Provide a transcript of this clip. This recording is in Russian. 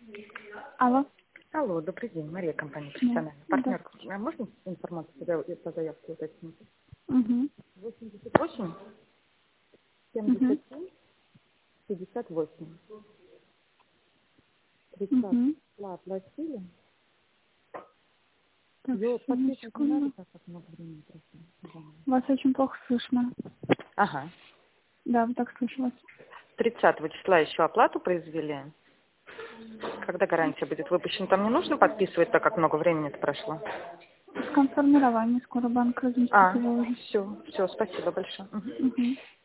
Алло. Алло, добрый день, Мария, компания Да. «Профессиональный партнер». Да. А можно информацию по заявке уточнить? Угу. 88 Угу. 77 58. 30 Угу. числа оплатили. Так, Ее одну подписывать не надо, секунду. так как много времени прошло. Вас очень плохо слышно. Ага. Да, вот так слышалось. 30 числа еще оплату произвели. Когда гарантия будет выпущена, там не нужно подписывать, так как много времени-то прошло. Скан формирования. Скоро банк разместит его уже. Все, спасибо большое. Мгм. Угу.